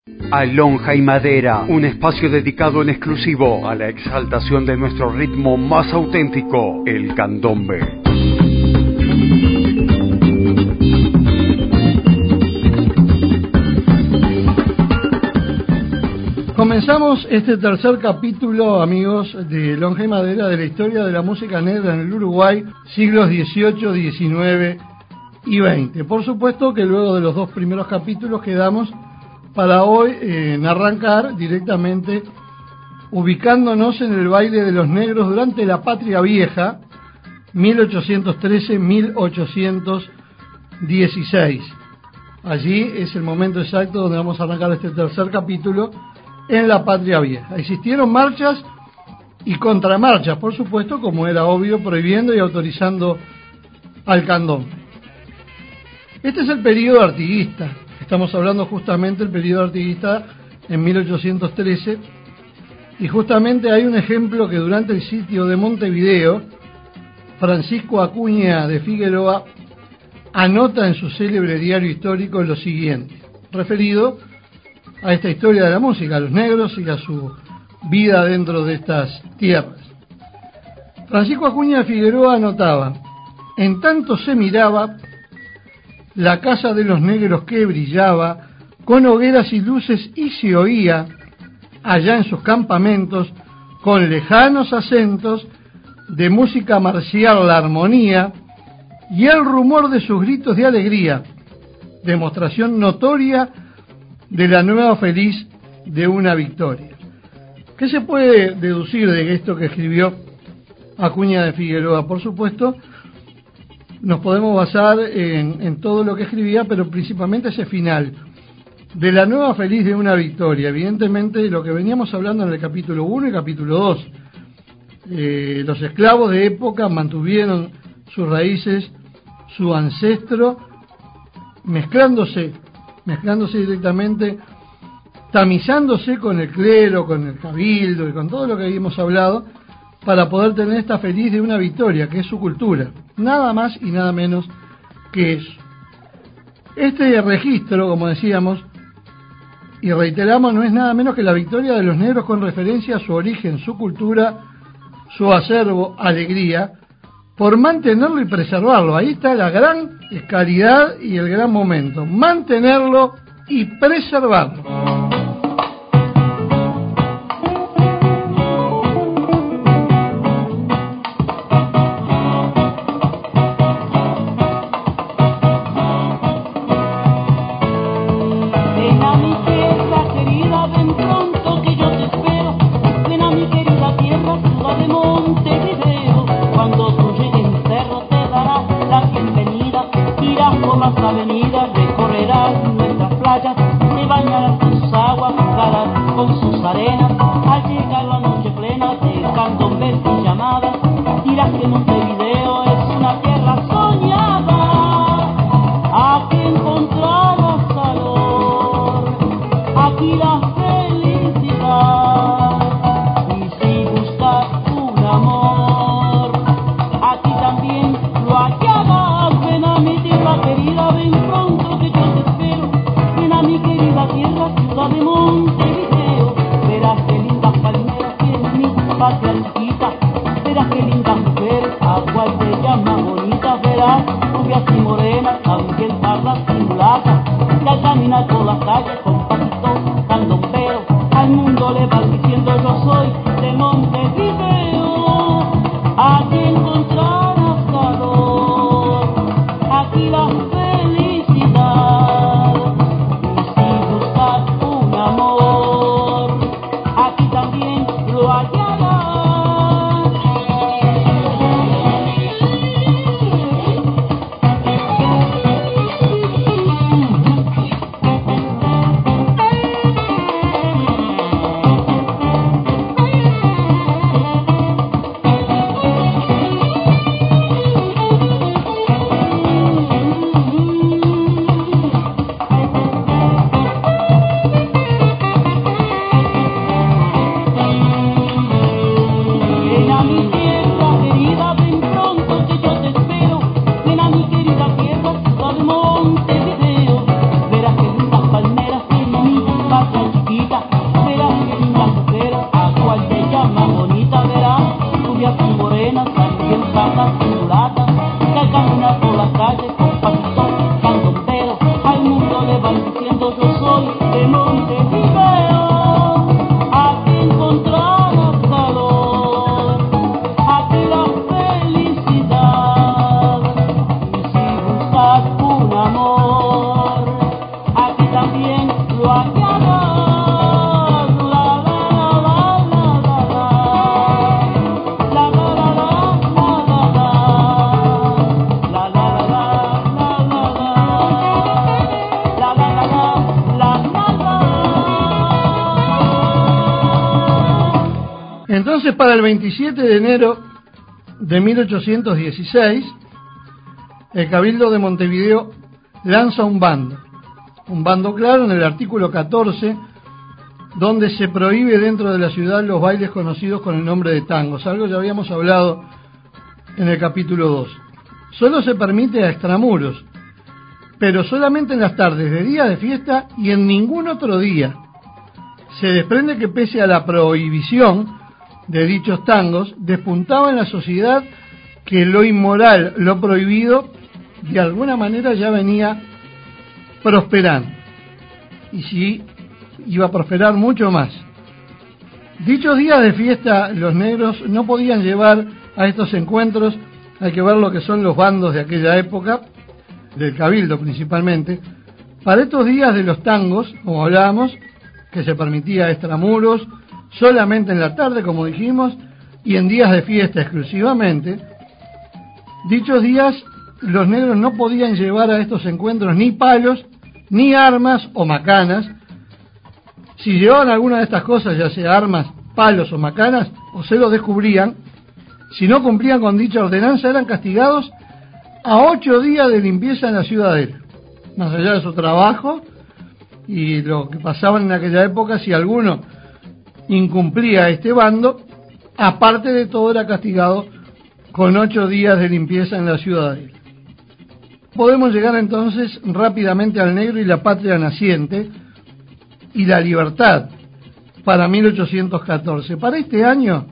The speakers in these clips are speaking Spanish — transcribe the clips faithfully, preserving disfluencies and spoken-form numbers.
Alonja y Madera, un espacio dedicado en exclusivo a la exaltación de nuestro ritmo más auténtico, el candombe. Comenzamos este tercer capítulo, amigos, de Alonja y Madera, de la historia de la música negra en el Uruguay, siglos dieciocho, diecinueve y veinte. Por supuesto que luego de los dos primeros capítulos quedamos para hoy eh, en arrancar directamente ubicándonos en el baile de los negros durante la Patria Vieja, mil ochocientos trece a mil ochocientos dieciséis. Allí es el momento exacto donde vamos a arrancar este tercer capítulo en la Patria Vieja. Existieron marchas y contramarchas, por supuesto, como era obvio, prohibiendo y autorizando al candombe. Este es el periodo artiguista. Estamos hablando justamente del periodo artiguista en mil ochocientos trece, y justamente hay un ejemplo que durante el sitio de Montevideo, Francisco Acuña de Figueroa anota en su célebre diario histórico lo siguiente, referido a esta historia de la música, a los negros y a su vida dentro de estas tierras. Francisco Acuña de Figueroa anotaba: en tanto se miraba la casa de los negros que brillaba con hogueras y luces, y se oía allá en sus campamentos con lejanos acentos de música marcial la armonía y el rumor de sus gritos de alegría, demostración notoria de la nueva feliz de una victoria. ¿Qué se puede deducir de esto que escribió Acuña de Figueroa? Por supuesto, nos podemos basar en, en todo lo que escribía, pero principalmente ese final, de la nueva feliz de una victoria. Evidentemente, lo que veníamos hablando en el capítulo uno y capítulo dos, eh, los esclavos de época mantuvieron sus raíces, su ancestro, mezclándose, mezclándose directamente, tamizándose con el clero, con el cabildo y con todo lo que habíamos hablado, para poder tener esta feliz de una victoria, que es su cultura. Nada más y nada menos que eso. Este registro, como decíamos, y reiteramos, no es nada menos que la victoria de los negros con referencia a su origen, su cultura, su acervo, alegría, por mantenerlo y preservarlo. Ahí está la gran calidad y el gran momento, mantenerlo y preservarlo. Entonces, para el veintisiete de enero de mil ochocientos dieciséis, el Cabildo de Montevideo lanza un bando. Un bando claro en el artículo catorce, donde se prohíbe dentro de la ciudad los bailes conocidos con el nombre de tangos, algo ya habíamos hablado en el capítulo dos. Solo se permite a extramuros, pero solamente en las tardes de día de fiesta y en ningún otro día. Se desprende que pese a la prohibición de dichos tangos, despuntaba en la sociedad que lo inmoral, lo prohibido, de alguna manera ya venía prosperando. Y sí, iba a prosperar mucho más. Dichos días de fiesta, los negros no podían llevar a estos encuentros, hay que ver lo que son los bandos de aquella época, del Cabildo principalmente. Para estos días de los tangos, como hablábamos, que se permitía extramuros, solamente en la tarde, como dijimos, y en días de fiesta exclusivamente, dichos días los negros no podían llevar a estos encuentros ni palos, ni armas o macanas. Si llevaban alguna de estas cosas, ya sea armas, palos o macanas, o se lo descubrían, si no cumplían con dicha ordenanza, eran castigados a ocho días de limpieza en la ciudadela. Más allá de su trabajo y lo que pasaban en aquella época, si alguno incumplía este bando, aparte de todo era castigado con ocho días de limpieza en la ciudadela. Podemos llegar entonces rápidamente al negro y la patria naciente y la libertad para mil ochocientos catorce. Para este año,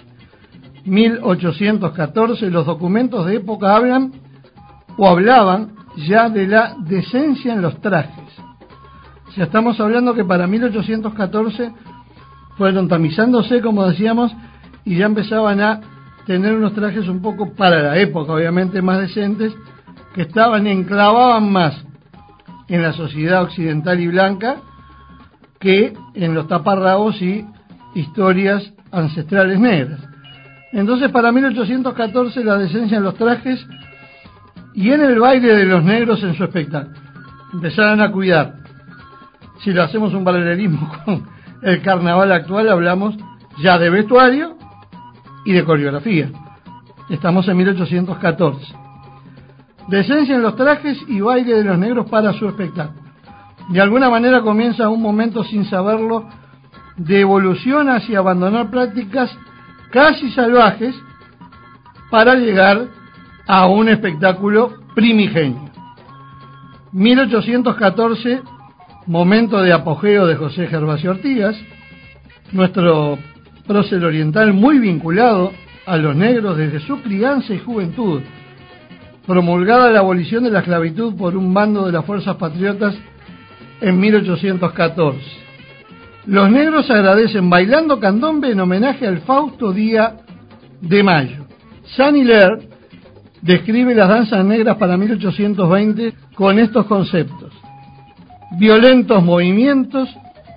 mil ochocientos catorce, los documentos de época hablan o hablaban ya de la decencia en los trajes. O sea, estamos hablando que para mil ochocientos catorce fueron tamizándose, como decíamos, y ya empezaban a tener unos trajes un poco para la época, obviamente más decentes, que estaban, enclavaban más en la sociedad occidental y blanca que en los taparrabos y historias ancestrales negras. Entonces, para mil ochocientos catorce, la decencia en los trajes y en el baile de los negros en su espectáculo. Empezaron a cuidar. Si lo hacemos un paralelismo con el carnaval actual, hablamos ya de vestuario y de coreografía. Estamos en mil ochocientos catorce. Decencia en los trajes y baile de los negros para su espectáculo. De alguna manera comienza un momento, sin saberlo, de evolución hacia abandonar prácticas casi salvajes para llegar a un espectáculo primigenio. mil ochocientos catorce, momento de apogeo de José Gervasio Artigas, nuestro prócer oriental muy vinculado a los negros desde su crianza y juventud, promulgada la abolición de la esclavitud por un bando de las fuerzas patriotas en mil ochocientos catorce. Los negros agradecen bailando candombe en homenaje al Fausto Día de Mayo. Sunny Ler describe las danzas negras para mil ochocientos veinte con estos conceptos: violentos movimientos,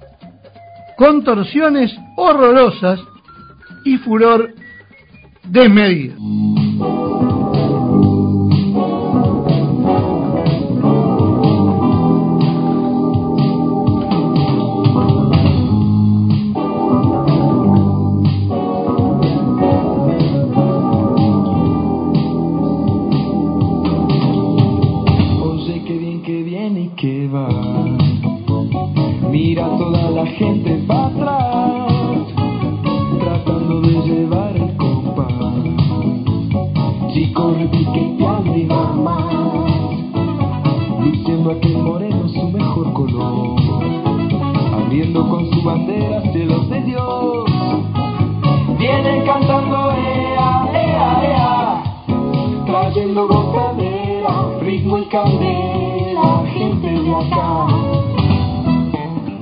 contorsiones horrorosas y furor desmedido. Oye, qué bien que viene y que va. Mira toda la gente para atrás, tratando de llevar el compás. Chico repiqueteando y va más, luciendo aquel moreno su mejor color, abriendo con su bandera cielos de Dios. Vienen cantando ea, ea, ea, trayendo gozadera, ritmo y candela, gente de acá.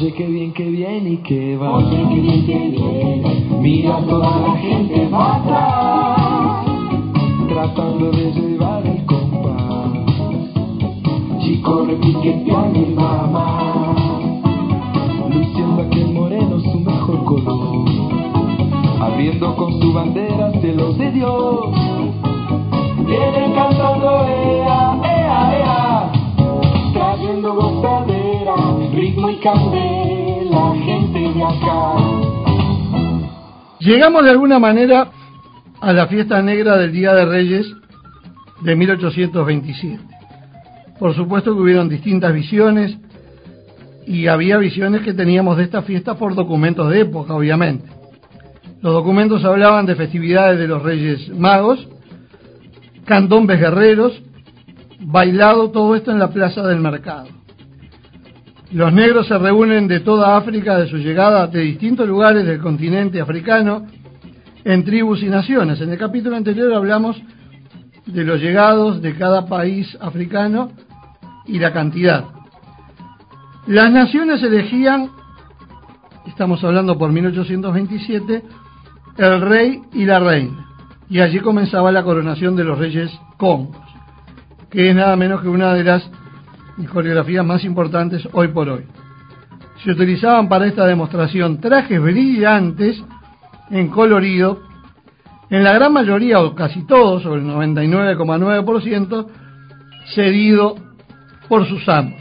Oye, qué bien, qué bien y qué va. Oye, qué bien, qué bien. Mira, toda la gente va atrás, tratando de llevar el compás. Chico, repiquete a mi mamá, luciendo aquel moreno su mejor color, abriendo con su bandera cielos de Dios. Vienen cantando ea, ea, ea, trayendo gozadera, ritmo y candela, gente de acá. Llegamos de alguna manera a la fiesta negra del Día de Reyes de mil ochocientos veintisiete. Por supuesto que hubieron distintas visiones y había visiones que teníamos de esta fiesta por documentos de época, obviamente. Los documentos hablaban de festividades de los Reyes Magos, candombes guerreros, bailado, todo esto en la plaza del mercado. Los negros se reúnen de toda África, de su llegada de distintos lugares del continente africano, en tribus y naciones. En el capítulo anterior hablamos de los llegados de cada país africano y la cantidad. Las naciones elegían, estamos hablando por mil ochocientos veintisiete, el rey y la reina. Y allí comenzaba la coronación de los reyes congos, que es nada menos que una de las coreografías más importantes hoy por hoy. Se utilizaban para esta demostración trajes brillantes en colorido, en la gran mayoría o casi todos, sobre el noventa y nueve coma nueve por ciento, cedido por sus amos.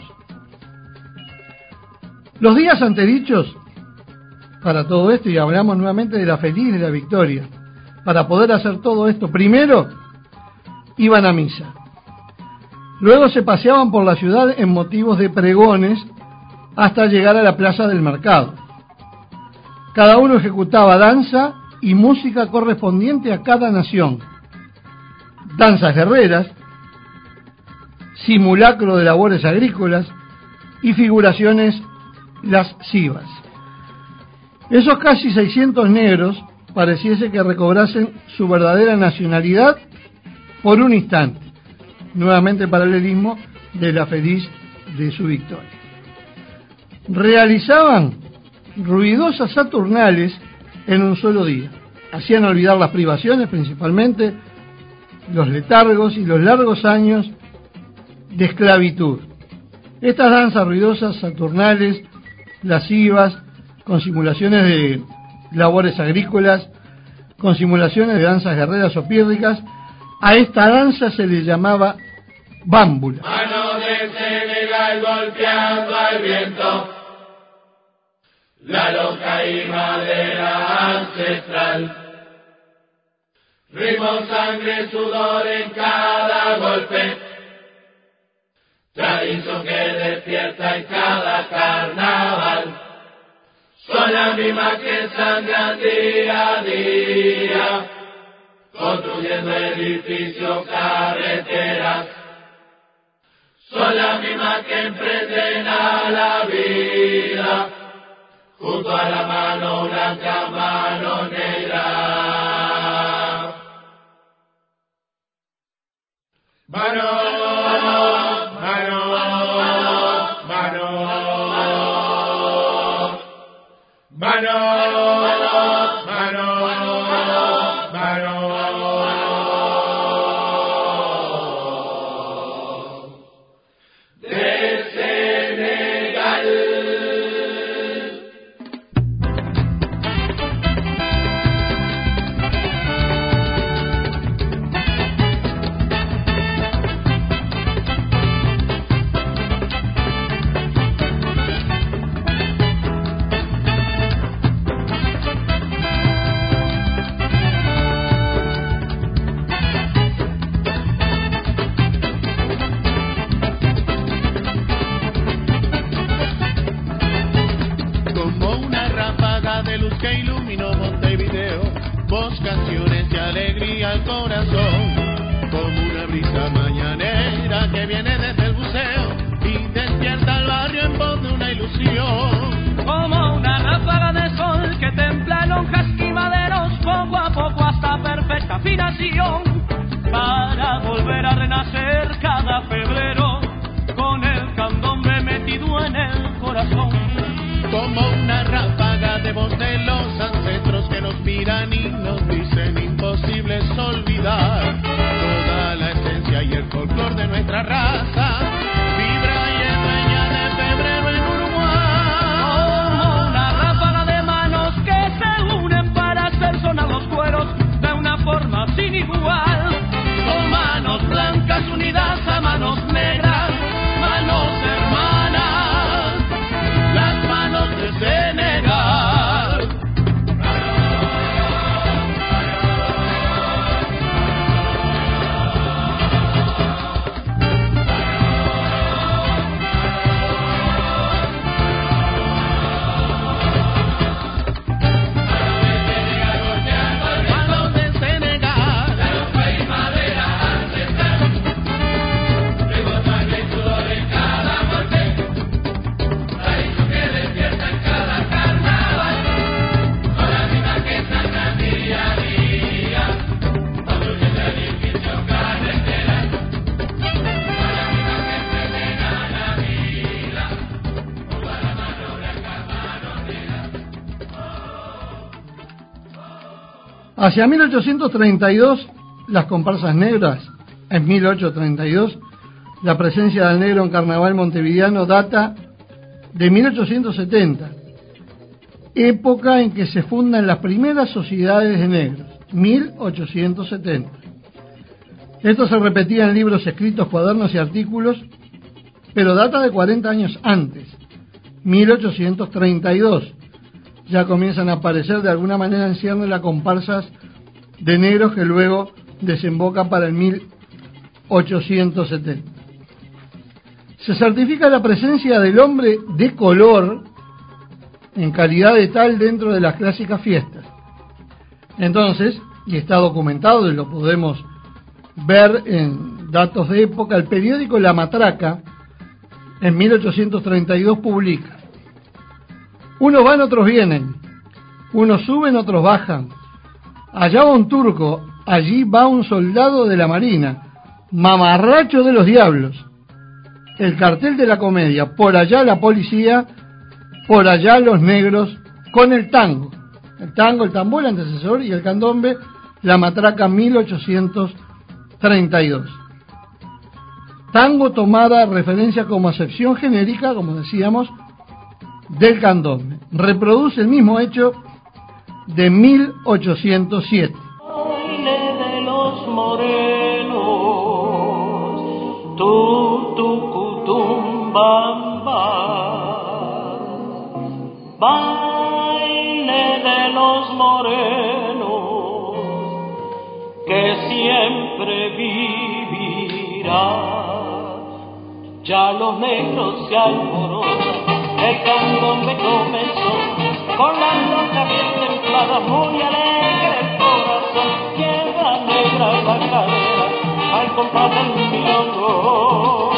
Los días antedichos para todo esto, y hablamos nuevamente de la feliz de la victoria, para poder hacer todo esto, primero iban a misa, luego se paseaban por la ciudad en motivos de pregones hasta llegar a la plaza del mercado. Cada uno ejecutaba danza y música correspondiente a cada nación, danzas guerreras, simulacro de labores agrícolas y figuraciones lascivas. Esos casi seiscientos negros pareciese que recobrasen su verdadera nacionalidad por un instante, nuevamente paralelismo de la feliz de su victoria. Realizaban ruidosas saturnales en un solo día, hacían olvidar las privaciones, principalmente los letargos y los largos años de esclavitud. Estas danzas ruidosas, saturnales, lascivas, con simulaciones de labores agrícolas, con simulaciones de danzas guerreras o pírricas, a esta danza se le llamaba bámbula. Mano de Senegal golpeando al viento, la loca y madera ancestral, ritmo, sangre, sudor en cada golpe, tradición que despierta en cada carnaval. Son las mismas que sangran día a día, construyendo edificios, carreteras. Son las mismas que emprenden a la vida, junto a la mano blanca, mano negra. Mano, mano, mano, mano, mano, mano, mano. De Senegal. Canciones de alegría al corazón, como una brisa mañanera que viene desde el buceo y despierta al barrio en voz de una ilusión, como una ráfaga de sol que templa lonjas y maderos, poco a poco hasta perfecta afinación, para volver a renacer cada febrero con el candombe metido en el corazón. nuestra raza vibra y es dueña de febrero en Uruguay. Como una ráfaga de manos que se unen para hacer sonar los cueros de una forma sin igual. Son manos blancas unidas a manos negras, manos hermanas, las manos de Senegal. Hacia mil ochocientos treinta y dos, las comparsas negras. En mil ochocientos treinta y dos, la presencia del negro en carnaval montevideano data de mil ochocientos setenta, época en que se fundan las primeras sociedades de negros, mil ochocientos setenta. Esto se repetía en libros escritos, cuadernos y artículos, pero data de cuarenta años antes, mil ochocientos treinta y dos. Ya comienzan a aparecer de alguna manera en ciernes las comparsas de negros que luego desembocan para el mil ochocientos setenta. Se certifica la presencia del hombre de color en calidad de tal dentro de las clásicas fiestas. Entonces, y está documentado y lo podemos ver en datos de época, el periódico La Matraca en mil ochocientos treinta y dos publica: unos van, otros vienen, unos suben, otros bajan. Allá va un turco, allí va un soldado de la marina, mamarracho de los diablos. El cartel de la comedia, por allá la policía, por allá los negros con el tango. El tango, el tambor, el antecesor, y el candombe, La Matraca mil ochocientos treinta y dos. Tango tomada referencia como acepción genérica, como decíamos, del candombe. Reproduce el mismo hecho de mil ochocientos siete. Baile de los morenos, tu tu cutum bamba. Baile de los morenos que siempre vivirá. Ya los negros se alborotan. El candombe comenzó con las notas bien templadas, muy alegre el corazón, quiebra negra la cadera al compás del milongo.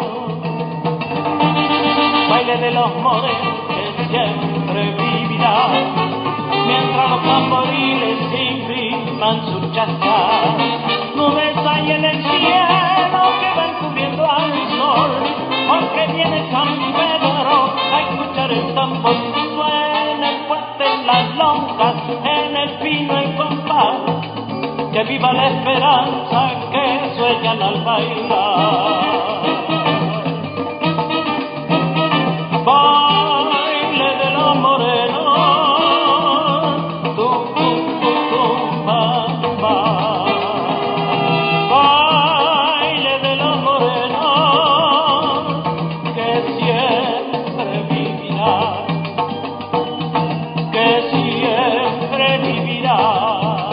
Baile de los morenos que siempre vivirá, mientras los tamboriles impriman su chascar. Nubes hay en el cielo que van cubriendo al sol, porque viene San Pedro a escuchar el tambor. Suena el fuerte en las lonjas, en el pino el compás. Que viva la esperanza que sueñan al bailar. Baile de los morenos, tu tu tu tu bamba. Baile de los morenos que siempre vivirá, que siempre vivirá.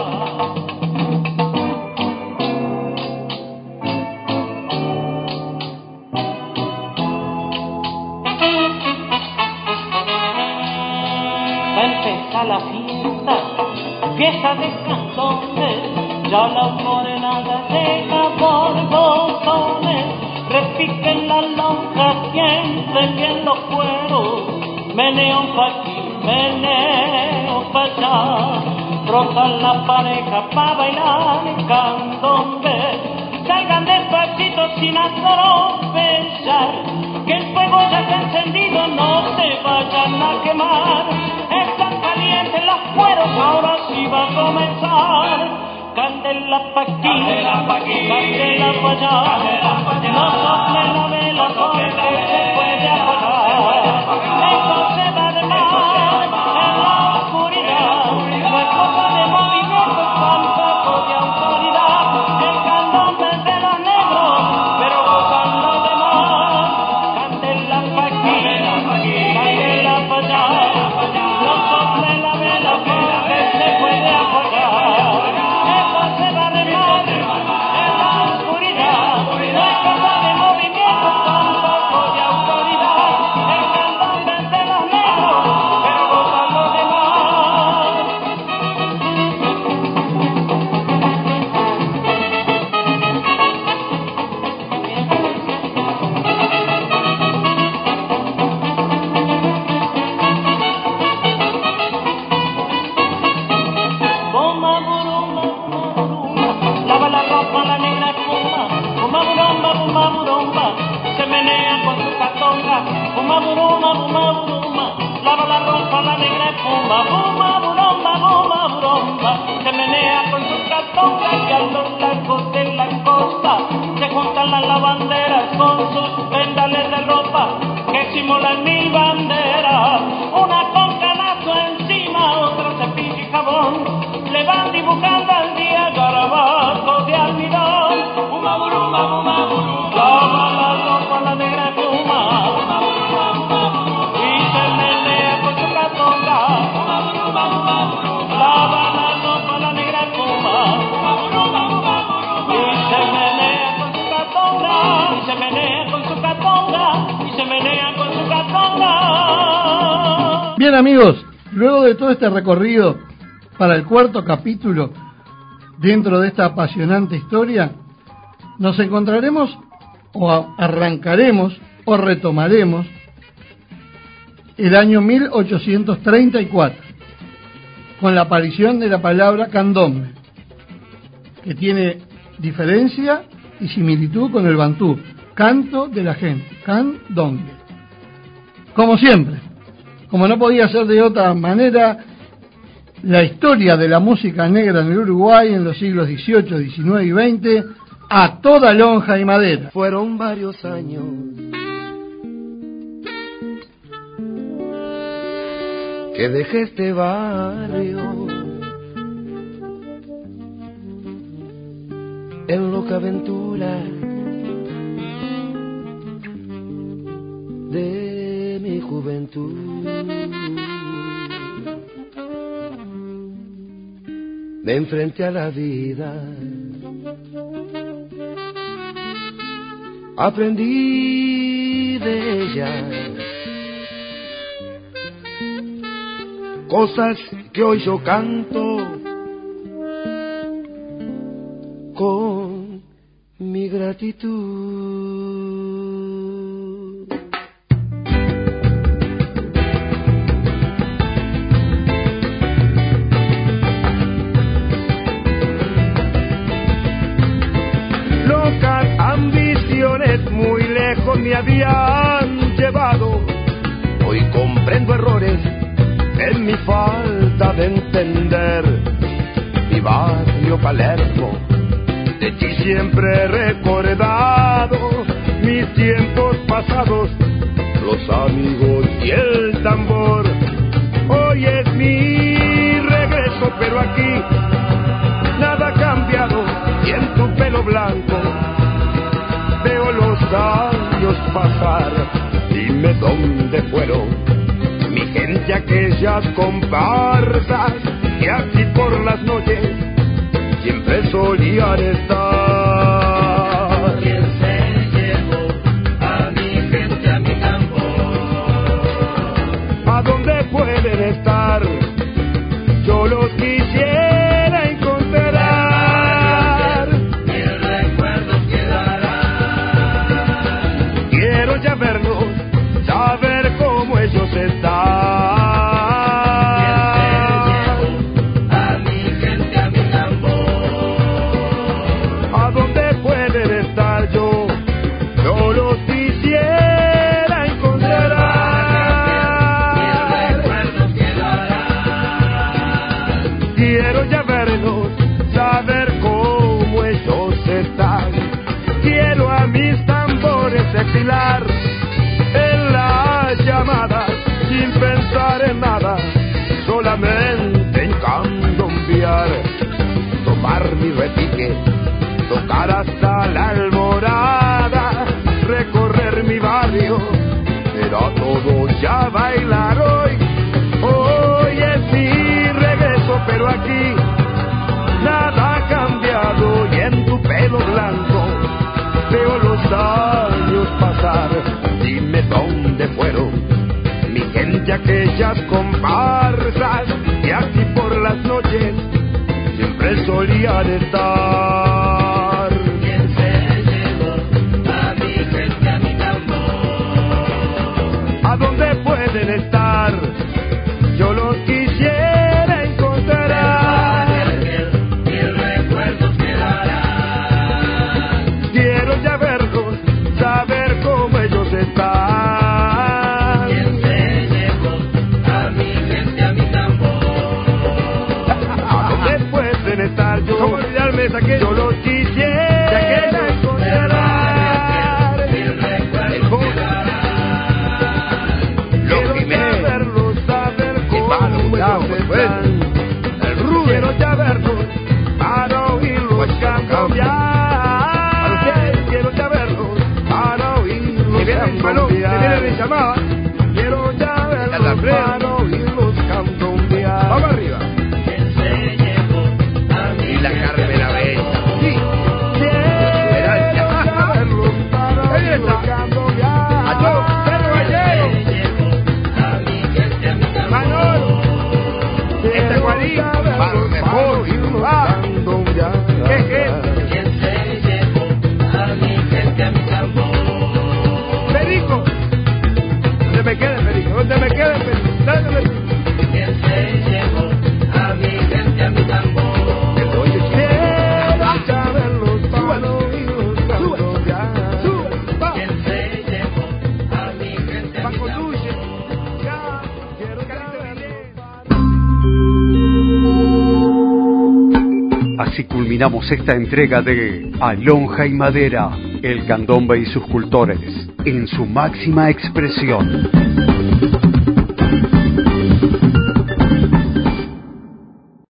La fiesta, fiesta de cantones, ya la morenada llega por botones, repiquen las lonjas, sienten bien los cueros, meneo pa' aquí, meneo pa' allá, rotan la pareja pa' bailar el candombe, salgan despacito sin atropellar, que el fuego ya está encendido, no se vayan a quemar. Están calientes los cueros, ahora sí va a comenzar. Candela pa' aquí, candela pa' aquí, candela pa' allá, no sople la vela porque se puede apagar, entonces va de mar en la oscuridad, no es cosa de movimiento, tampoco de autoridad, el candombe de los negros, pero gozan los demás, candela pa' aquí, candela pa' allá, no sople la vela porque se puede apagar. Bien amigos, luego de todo este recorrido para el cuarto capítulo dentro de esta apasionante historia, nos encontraremos o arrancaremos o retomaremos el año mil ochocientos treinta y cuatro con la aparición de la palabra candombe, que tiene diferencia y similitud con el bantú, canto de la gente, candombe. Como siempre, como no podía ser de otra manera, la historia de la música negra en el Uruguay en los siglos dieciocho, diecinueve y veinte a toda lonja y madera. Fueron varios años que dejé este barrio en loca aventura de mi juventud. Me enfrenté a la vida, aprendí de ella cosas que hoy yo canto con mi gratitud. Locas ambiciones muy lejos me habían llevado, hoy comprendo errores en mi falta de entender. Mi barrio Palermo, de ti siempre he recordado mis tiempos pasados, los amigos y el tambor. Hoy es mi regreso, pero aquí nada ha cambiado, y en tu pelo blanco veo los años pasar. Dime dónde fueron mi gente, aquellas comparsas que aquí por las noches siempre solían estar. ¿Quién se llevó a mi gente, a mi tambor? ¿A dónde pueden estar? Yo los quisiera encontrar. Mis recuerdos quedarán. Quiero ya verlos, saber cómo ellos están. Quiero ya verlos, saber repique, tocar hasta la Alborada, recorrer mi barrio, era todo ya bailar hoy. Hoy es mi regreso, pero aquí nada ha cambiado y en tu pelo blanco veo los años pasar. Dime dónde fueron mi gente, aquellas comparsas que aquí por las noches siempre solían estar. ¿Quién se llevó a mi gente, a mi tambor? ¿A dónde pueden estar? Yo los quisiera encontrar. Mil recuerdos quedarán. Quiero ya verlos, saber cómo ellos están. ¿Quién se llevó a mi gente, a mi tambor? ¿A dónde pueden estar? Yo, ¿cómo olvidarme de aquello? Yo los quisiera encontrar. Mil recuerdos quedarán. Quiero ya verlos, saber cómo ellos están. El Rubén. Quiero ya verlos para oírlos cambiar. Quiero ya verlos para oírlos cambiar. llamada. Quiero ya verlos para oírlos cambiar. Vamos arriba. ¿Quién se llevó a mi Y la Carmen Abella. Sí. Quiero ya verlos para Ahí oírlos está. cambiar. A todos, Pedro Gallego. a mi gente, a mi tambor? Manolo. Este Guarín. Paro mejor. Ah. ¿Qué gente? ¿Quién se llevó a mi gente, a mi tambor? Perico. ¿Dónde me quede, Perico? ¿Dónde me quede, Perico? ¿Dónde me quede? ¿Quién se llevó a mi gente, a mi tambor? Quiero ya verlos para oírlos cambiar. ¿Quién se llevó a mi gente, a mi Paco tambor? Luche. Quiero ya verlos. Así culminamos esta entrega de Alonja y Madera, el candombe y sus cultores, en su máxima expresión.